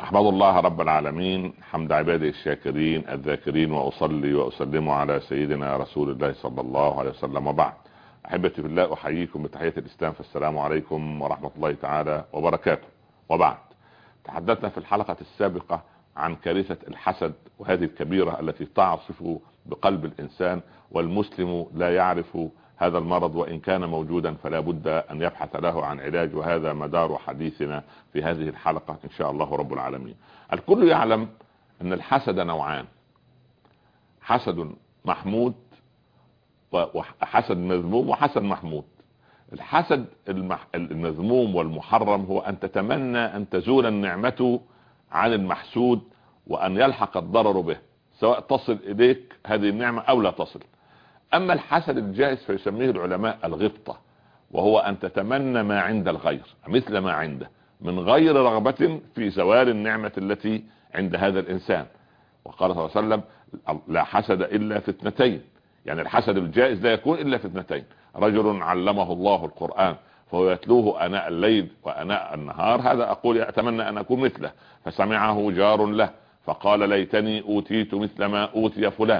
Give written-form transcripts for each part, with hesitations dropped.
أحمد الله رب العالمين حمد عباده الشاكرين الذاكرين، وأصلي وأسلم على سيدنا رسول الله صلى الله عليه وسلم، وبعد. أحبتي في الله، أحييكم بتحية الإسلام، فالسلام عليكم ورحمة الله تعالى وبركاته. وبعد، تحدثنا في الحلقة السابقة عن كارثة الحسد، وهذه الكبيرة التي تعصف بقلب الإنسان، والمسلم لا يعرف هذا المرض، وإن كان موجودا فلا بد أن يبحث له عن علاج، وهذا مدار حديثنا في هذه الحلقة إن شاء الله رب العالمين. الكل يعلم أن الحسد نوعان: حسد محمود وحسد مذموم وحسد محمود. الحسد المذموم والمحرم هو أن تتمنى أن تزول النعمة عن المحسود وأن يلحق الضرر به، سواء تصل إليك هذه النعمة أو لا تصل. أما الحسد الجائز فيسميه العلماء الغبطة، وهو أن تتمنى ما عند الغير مثل ما عنده، من غير رغبة في زوال النعمة التي عند هذا الإنسان. وقال صلى الله عليه وسلم: لا حسد إلا في اثنتين. يعني الحسد الجائز لا يكون إلا في اثنتين: رجل علمه الله القرآن فهو يتلوه آناء الليل وآناء النهار، هذا أقول أتمنى أن أكون مثله، فسمعه جار له فقال: ليتني أوتيت مثل ما أوتي فلان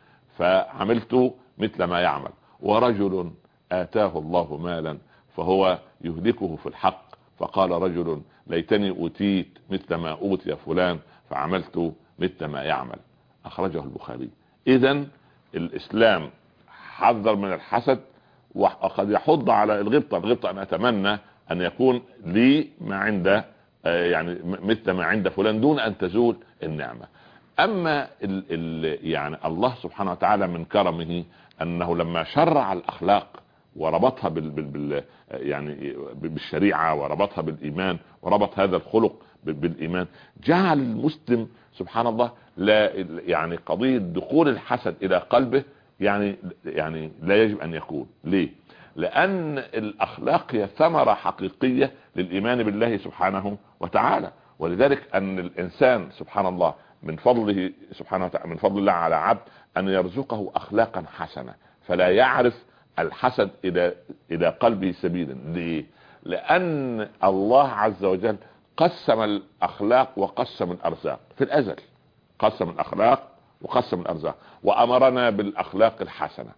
فعملت مثل ما يعمل. ورجل آتاه الله مالا فهو يهلكه في الحق، فقال رجل: ليتني أوتيت مثل ما أوتي فلان فعملت مثل ما يعمل. أخرجه البخاري. إذن الإسلام حذر من الحسد، وقد يحض على الغبطة أن أتمنى أن يكون لي ما عند يعني مثل ما عند فلان دون أن تزول النعمة. أما يعني الله سبحانه وتعالى من كرمه أنه لما شرع الأخلاق وربطها يعني بالشريعة، وربطها بالإيمان، وربط هذا الخلق بالإيمان، جعل المسلم سبحان الله لا يعني قضية دخول الحسد إلى قلبه يعني لا يجب أن يكون. ليه؟ لأن الأخلاق هي ثمرة حقيقية للإيمان بالله سبحانه وتعالى. ولذلك أن الإنسان سبحان الله من فضله سبحانه وتعالى، من فضل الله على عبد أن يرزقه أخلاقا حسنة، فلا يعرف الحسد إلى قلبه سبيلا. ليه؟ لأن الله عز وجل قسم الأخلاق وقسم الأرزاق في الأزل، قسم الأخلاق وقسم الأرزاق، وأمرنا بالأخلاق الحسنة.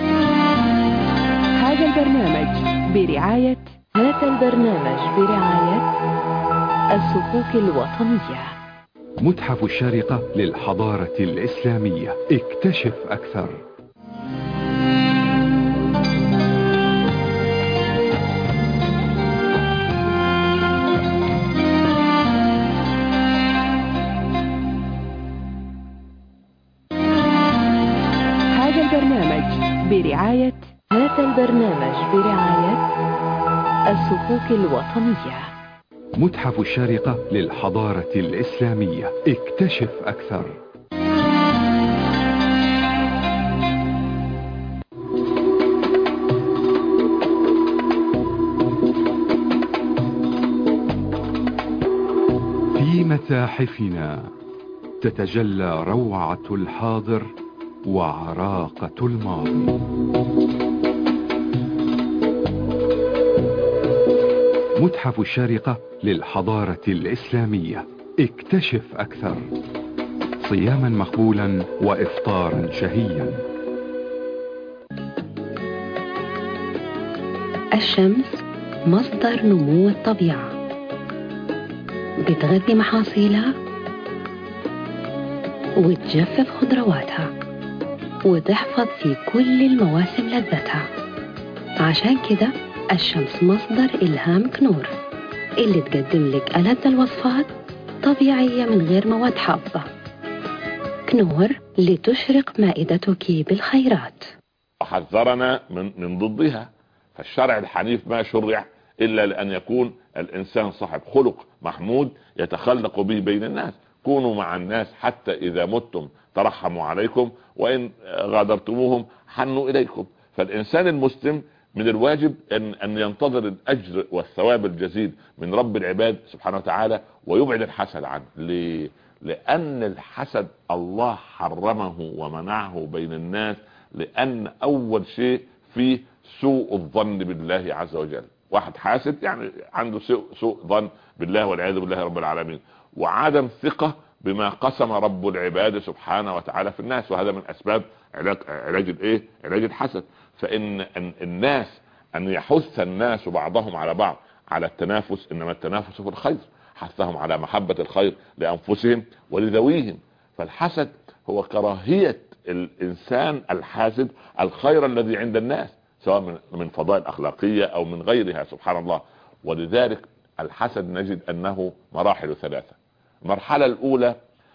هذا البرنامج برعاية الصكوك الوطنية. متحف الشارقة للحضارة الإسلامية، اكتشف أكثر. هذا البرنامج برعاية الصكوك الوطنية. متحف الشارقة للحضارة الإسلامية، اكتشف أكثر. في متاحفنا تتجلى روعة الحاضر وعراقة الماضي. متحف الشارقة للحضارة الإسلامية، اكتشف أكثر. صياما مقبولا وإفطارا شهيا. الشمس مصدر نمو الطبيعة، بتغذي محاصيلها وتجفف خضرواتها وتحفظ في كل المواسم لذتها. عشان كده الشمس مصدر إلهام كنور، اللي تقدم لك ألذ الوصفات طبيعية من غير مواد حافظة. كنور لتشرق مائدتك بالخيرات. حذرنا من ضدها، فالشرع الحنيف ما شرع إلا لأن يكون الإنسان صاحب خلق محمود يتخلق به بين الناس. كونوا مع الناس حتى إذا متم ترحموا عليكم، وإن غادرتموهم حنوا إليكم. فالإنسان المسلم من الواجب أن ينتظر الأجر والثواب الجزيل من رب العباد سبحانه وتعالى، ويبعد الحسد عنه. ليه؟ لأن الحسد الله حرمه ومنعه بين الناس، لأن أول شيء فيه سوء الظن بالله عز وجل. واحد حاسد يعني عنده سوء ظن بالله والعياذ بالله رب العالمين، وعدم ثقة بما قسم رب العباد سبحانه وتعالى في الناس، وهذا من اسباب علاج الحسد. فان الناس ان يحث الناس بعضهم على بعض على التنافس، انما التنافس في الخير، حثهم على محبة الخير لانفسهم ولذويهم. فالحسد هو كراهية الانسان الحاسد الخير الذي عند الناس، سواء من فضائل اخلاقية او من غيرها سبحان الله. ولذلك الحسد نجد انه مراحل ثلاثة. المرحلة الاولى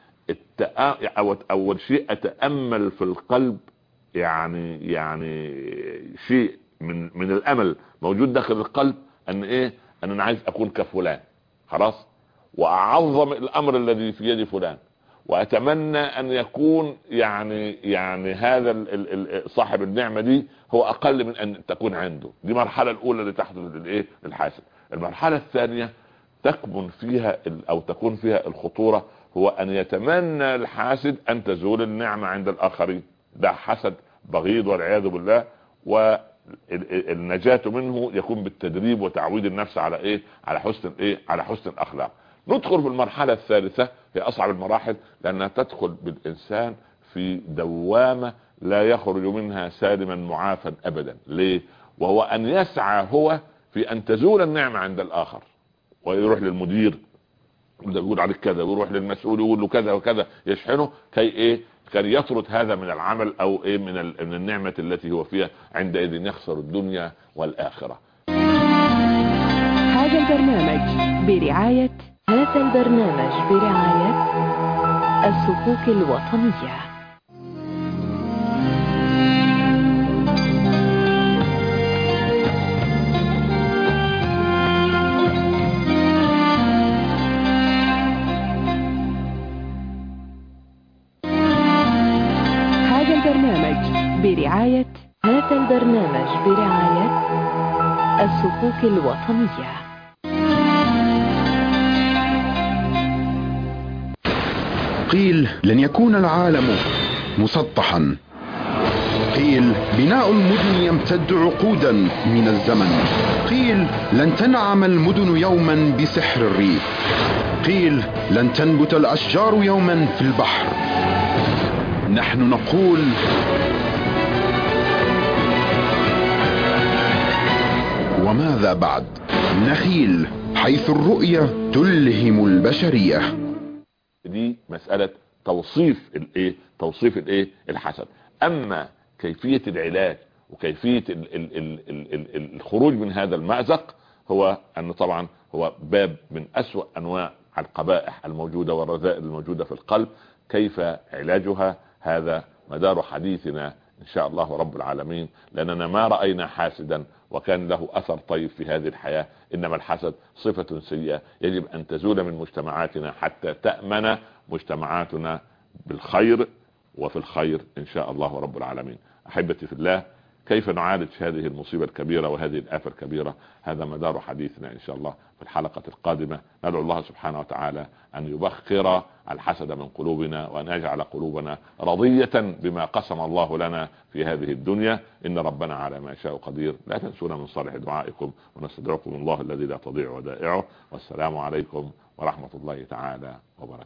اول شيء اتأمل في القلب، يعني شيء من الامل موجود داخل القلب، ان انا عايز اكون كفلان خلاص، واعظم الامر الذي في يد فلان، واتمنى ان يكون يعني هذا صاحب النعمة دي هو اقل من ان تكون عنده. دي المرحلة الاولى اللي تحدث الحاسد. المرحلة الثانية تكمن فيها او تكون فيها الخطورة، هو ان يتمنى الحاسد ان تزول النعمة عند الاخرين. ده حسد بغيض والعياذ بالله، والنجاة منه يكون بالتدريب وتعويد النفس على حسن الاخلاق. ندخل في المرحلة الثالثة، هي اصعب المراحل، لانها تدخل بالانسان في دوامة لا يخرج منها سالما معافا ابدا. ليه؟ وهو ان يسعى هو في ان تزول النعمة عند الاخر، ويروح للمدير يقول عليك كذا، ويروح للمسؤول يقول له كذا وكذا، يشحنه كي يطرد هذا من العمل او من النعمة التي هو فيها، عندئذ يخسر الدنيا والاخرة. هذا البرنامج برعاية الصفوف الوطنية. هذا البرنامج برعاية الصفوف الوطنية. قيل لن يكون العالم مسطحا، قيل بناء المدن يمتد عقودا من الزمن، قيل لن تنعم المدن يوما بسحر الريف، قيل لن تنبت الأشجار يوما في البحر. نحن نقول وماذا بعد؟ نخيل حيث الرؤية تلهم البشرية. دي مسألة توصيف الحسد. اما كيفية العلاج وكيفية الخروج من هذا المأزق، هو ان طبعا هو باب من اسوأ انواع القبائح الموجودة والرذائل الموجودة في القلب. كيف علاجها؟ هذا مدار حديثنا ان شاء الله رب العالمين، لاننا ما رأينا حاسدا وكان له اثر طيب في هذه الحياة. انما الحسد صفة سيئة يجب ان تزول من مجتمعاتنا حتى تأمن مجتمعاتنا بالخير وفي الخير ان شاء الله رب العالمين. احبتي في الله، كيف نعالج هذه المصيبة الكبيرة وهذه الآفة الكبيرة؟ هذا مدار حديثنا ان شاء الله في الحلقة القادمة. ندعو الله سبحانه وتعالى ان يبخر الحسد من قلوبنا، وان يجعل قلوبنا رضية بما قسم الله لنا في هذه الدنيا. ان ربنا على ما يشاء قدير. لا تنسونا من صالح دعائكم، ونستودعكم الله الذي لا تضيع ودائعه. والسلام عليكم ورحمة الله تعالى وبركاته.